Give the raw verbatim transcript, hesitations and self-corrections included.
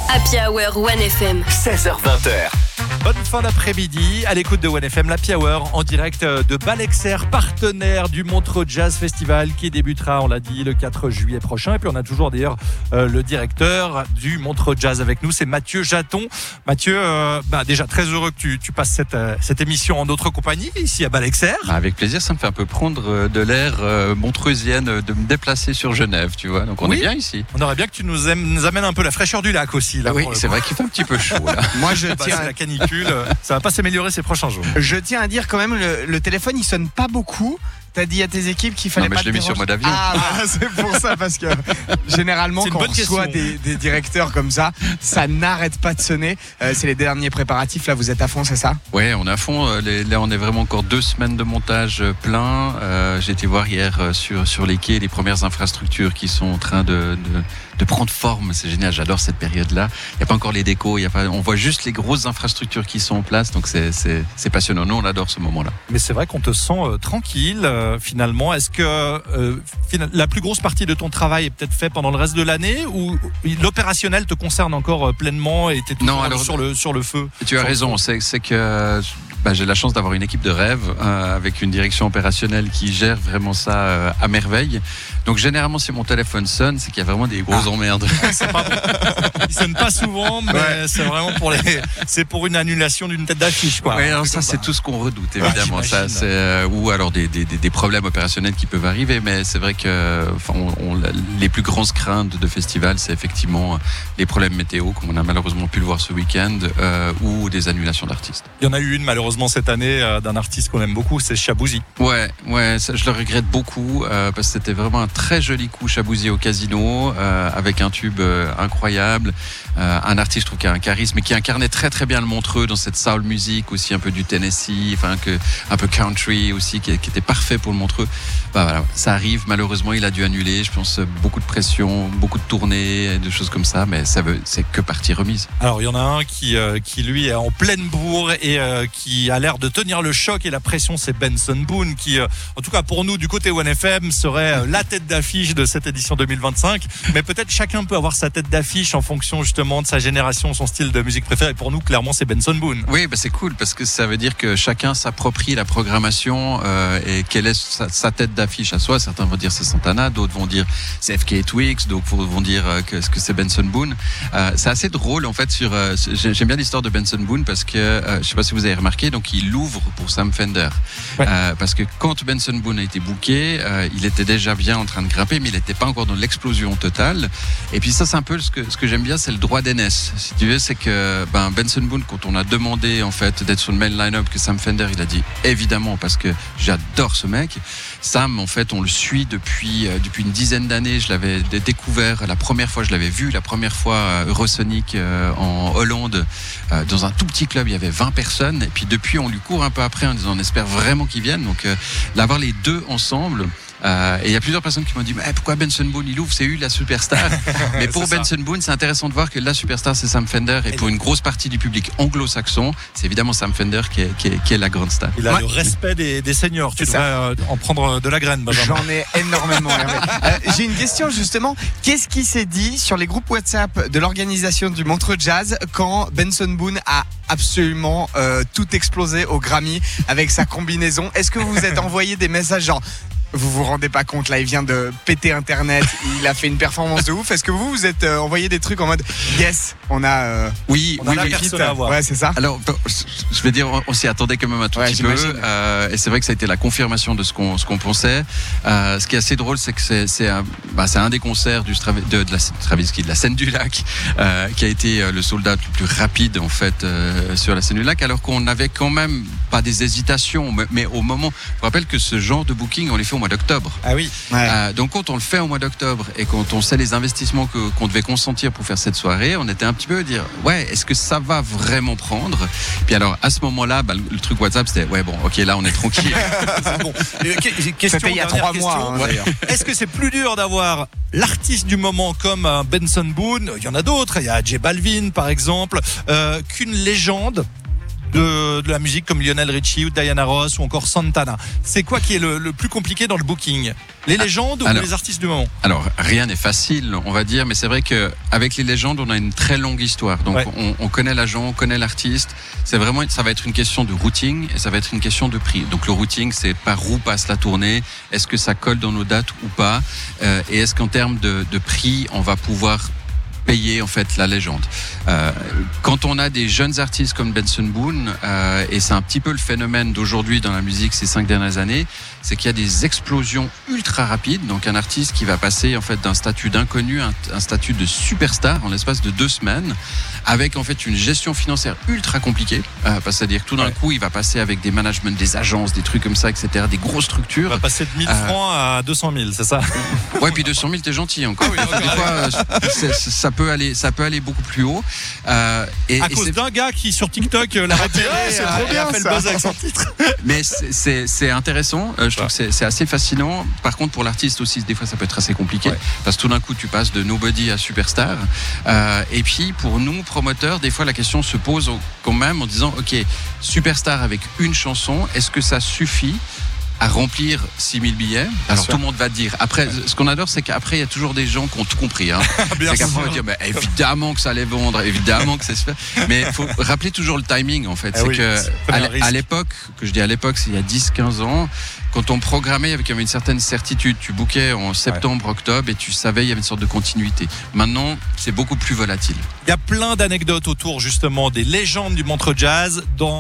Happy Hour One F M. seize heures vingt. Bonne fin d'après-midi à l'écoute de One F M, l'Happy Hour en direct de Balexer, partenaire du Montreux Jazz Festival qui débutera, on l'a dit, le quatre juillet prochain. Et puis on a toujours d'ailleurs euh, le directeur du Montreux Jazz avec nous, c'est Mathieu Jaton. Mathieu, euh, bah, déjà très heureux que tu, tu passes cette, euh, cette émission en notre compagnie ici à Balexer. Avec plaisir, ça me fait un peu prendre de l'air euh, montreusienne de me déplacer sur Genève, tu vois. Donc on oui, est bien ici. On aurait bien que tu nous, aime, nous amènes un peu la fraîcheur du lac aussi. Là, oui, c'est vrai qu'il fait un petit peu chaud là. Moi je bah, tiens c'est la canicule, ça va pas s'améliorer ces prochains jours. Je tiens à dire quand même, le, le téléphone il sonne pas beaucoup. T'as dit à tes équipes qu'il fallait non, mais pas je l'ai mis sur mode avion. Ah, bah, c'est pour ça, parce que généralement, quand on reçoit des, des directeurs comme ça, ça n'arrête pas de sonner. Euh, c'est les derniers préparatifs, là, vous êtes à fond, c'est ça? Ouais, on est à fond. Les, là, on est vraiment encore deux semaines de montage plein. Euh, j'ai été voir hier sur, sur les quais les premières infrastructures qui sont en train de, de, de prendre forme. C'est génial, j'adore cette période-là. Il n'y a pas encore les décos, il y a pas, on voit juste les grosses infrastructures qui sont en place, donc c'est, c'est, c'est passionnant. Nous, on adore ce moment-là. Mais c'est vrai qu'on te sent euh, tranquille. Euh, finalement, est-ce que euh, la plus grosse partie de ton travail est peut-être fait pendant le reste de l'année ou l'opérationnel te concerne encore pleinement et t'es toujours non, alors, sur le sur le feu? Tu as raison, c'est, c'est que bah, j'ai la chance d'avoir une équipe de rêve euh, avec une direction opérationnelle qui gère vraiment ça euh, à merveille. Donc généralement, si mon téléphone sonne, c'est qu'il y a vraiment des grosses ah. emmerdes. C'est pas bon. Il sonne pas souvent, mais ouais. c'est vraiment pour les, c'est pour une annulation d'une tête d'affiche, quoi. Oui, alors ça, c'est tout ce qu'on redoute, évidemment. Ah, ça, c'est, euh, ou alors des, des, des problèmes opérationnels qui peuvent arriver, mais c'est vrai que, enfin, on, on, les plus grandes craintes de festival, c'est effectivement les problèmes météo, comme on a malheureusement pu le voir ce week-end, euh, ou des annulations d'artistes. Il y en a eu une malheureusement cette année euh, d'un artiste qu'on aime beaucoup, c'est Chabouzi. Ouais, ouais, ça, je le regrette beaucoup euh, parce que c'était vraiment un très joli coup Chabouzi au Casino euh, avec un tube euh, incroyable, euh, un artiste je trouve qui a un charisme et qui incarnait très très bien le Montreux dans cette soul music aussi un peu du Tennessee, enfin que un peu country aussi qui, qui était parfait pour le Montreux. Bah, voilà, ça arrive, malheureusement il a dû annuler, je pense beaucoup de pression, beaucoup de tournées, des choses comme ça, mais ça veut, c'est que partie remise. Alors il y en a un qui euh, qui lui est en pleine bourre et euh, qui a l'air de tenir le choc et la pression, c'est Benson Boone qui euh, en tout cas pour nous du côté One F M serait euh, la tête d'affiche de cette édition deux mille vingt-cinq, mais peut-être chacun peut avoir sa tête d'affiche en fonction justement de sa génération, son style de musique préféré. Pour nous clairement c'est Benson Boone. Oui, bah c'est cool parce que ça veut dire que chacun s'approprie la programmation euh, et quelle est sa, sa tête d'affiche à soi. Certains vont dire c'est Santana, d'autres vont dire c'est F K Twigs, d'autres vont dire euh, que, que c'est Benson Boone. Euh, c'est assez drôle en fait sur. Euh, j'aime bien l'histoire de Benson Boone parce que euh, je sais pas si vous avez remarqué, donc il ouvre pour Sam Fender. Ouais. Euh, parce que quand Benson Boone a été booké, euh, il était déjà bien en train de grimper, mais il n'était pas encore dans l'explosion totale. Et puis ça, c'est un peu ce que ce que j'aime bien, c'est le droit d'aînesse. Si tu veux, c'est que ben Benson Boone, quand on a demandé en fait d'être sur le main line-up, que Sam Fender, il a dit évidemment parce que j'adore ce mec. Sam, en fait, on le suit depuis euh, depuis une dizaine d'années. Je l'avais découvert la première fois, je l'avais vu la première fois euh, Eurosonic euh, en Hollande euh, dans un tout petit club. Il y avait vingt personnes. Et puis depuis, on lui court un peu après en disant on espère vraiment qu'ils viennent. Donc euh, l'avoir les deux ensemble. Euh, et il y a plusieurs personnes qui m'ont dit eh, pourquoi Benson Boone il ouvre, c'est lui la superstar. Mais pour Benson Boone, c'est intéressant de voir que la superstar c'est Sam Fender et pour une grosse partie du public anglo-saxon, c'est évidemment Sam Fender qui est, qui est, qui est la grande star. Il a ouais. le respect des, des seniors. Tu devrais euh, en prendre de la graine, Benjamin. J'en ai énormément. euh, j'ai une question justement. Qu'est-ce qui s'est dit sur les groupes WhatsApp de l'organisation du Montreux Jazz quand Benson Boone a absolument euh, tout explosé au Grammy avec sa combinaison? Est-ce que vous vous êtes envoyé des messages genre vous vous rendez pas compte, là il vient de péter internet, il a fait une performance de ouf. Est-ce que vous vous êtes euh, envoyé des trucs en mode yes, on a euh, oui, on a oui, la oui, personne à voir. Ouais, c'est ça. Alors je vais dire, on s'y attendait quand même un tout ouais, petit peu euh, et c'est vrai que ça a été la confirmation de ce qu'on ce qu'on pensait. Euh, ce qui est assez drôle, c'est que c'est c'est un, bah, c'est un des concerts du Strav- de, de la Stravinsky, de la scène du lac euh, qui a été euh, le sold out le plus rapide en fait euh, sur la scène du lac, alors qu'on avait quand même pas des hésitations, mais, mais au moment, je vous rappelle que ce genre de booking on les fait au mois d'octobre. Ah oui. Ouais. Euh, donc quand on le fait au mois d'octobre et quand on sait les investissements que, qu'on devait consentir pour faire cette soirée, on était un petit peu à dire ouais, est-ce que ça va vraiment prendre? Puis alors à ce moment-là, bah, le, le truc WhatsApp c'était ouais bon, ok là on est tranquille. C'est bon. Et, question, C'était il y a trois mois. Hein, ouais. Est-ce que c'est plus dur d'avoir l'artiste du moment comme un Benson Boone? Il y en a d'autres. Il y a J Balvin par exemple, euh, qu'une légende de, de la musique comme Lionel Richie ou Diana Ross ou encore Santana. C'est quoi qui est le, le plus compliqué dans le booking? Les légendes alors, ou les artistes du moment? Alors, rien n'est facile, on va dire, mais c'est vrai qu'avec les légendes, on a une très longue histoire. Donc, ouais. on, on connaît l'agent, on connaît l'artiste. C'est vraiment, ça va être une question de routing et ça va être une question de prix. Donc, le routing, c'est par où passe la tournée, est-ce que ça colle dans nos dates ou pas, euh, et est-ce qu'en termes de, de prix, on va pouvoir payer en fait la légende. Euh, quand on a des jeunes artistes comme Benson Boone, euh, et c'est un petit peu le phénomène d'aujourd'hui dans la musique ces cinq dernières années, c'est qu'il y a des explosions ultra rapides. Donc un artiste qui va passer en fait d'un statut d'inconnu à un, un statut de superstar en l'espace de deux semaines, avec en fait une gestion financière ultra compliquée. Euh, C'est-à-dire que tout d'un ouais. coup, il va passer avec des managements, des agences, des trucs comme ça, et cetera, des grosses structures. Il va passer de mille francs euh, à deux cent mille, c'est ça? Ouais, puis deux cent mille, t'es gentil encore. Ah oui, des fois, c'est, c'est, ça peut aller, ça peut aller beaucoup plus haut. Euh, et, à et cause c'est... d'un gars qui sur TikTok l'a repéré, c'est trop bien, a fait ça. Le buzz avec son titre. Mais c'est, c'est, c'est intéressant. Euh, je trouve que c'est, c'est assez fascinant. Par contre, pour l'artiste aussi, des fois, ça peut être assez compliqué ouais. parce que tout d'un coup, tu passes de nobody à superstar. Euh, et puis, pour nous, promoteurs, des fois, la question se pose quand même en disant, ok, superstar avec une chanson, est-ce que ça suffit à remplir six mille billets? Alors tout le monde va dire. Après, ce qu'on adore, c'est qu'après, il y a toujours des gens qui ont tout compris. Hein. C'est qu'après, on va dire, bah, évidemment que ça allait vendre, évidemment que ça se fait. Mais il faut rappeler toujours le timing, en fait. Ah c'est oui, que c'est à, à l'époque, que je dis à l'époque, c'est il y a dix quinze ans, quand on programmait avec une certaine certitude, tu bookais en septembre, ouais. octobre, et tu savais, il y avait une sorte de continuité. Maintenant, c'est beaucoup plus volatile. Il y a plein d'anecdotes autour, justement, des légendes du Montreux Jazz dans